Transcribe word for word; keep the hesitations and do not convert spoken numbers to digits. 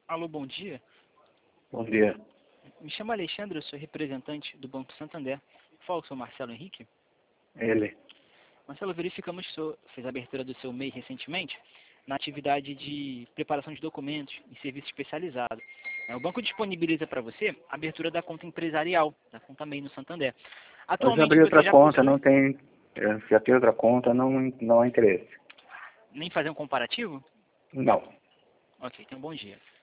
Alô, bom dia. Bom dia. Me chamo Alexandre, eu sou representante do Banco Santander. Falo com o senhor Marcelo Henrique. Ele. Marcelo, verificamos que o senhor fez a abertura do seu M E I recentemente na atividade de preparação de documentos e serviço especializado. É, O banco disponibiliza para você a abertura da conta empresarial, da conta M E I no Santander. Eu já Atualmente abri você outra já conta, possui, não tem. Eu já tenho outra conta, não, não há interesse. nem fazer um comparativo? Não. Ok, então bom dia.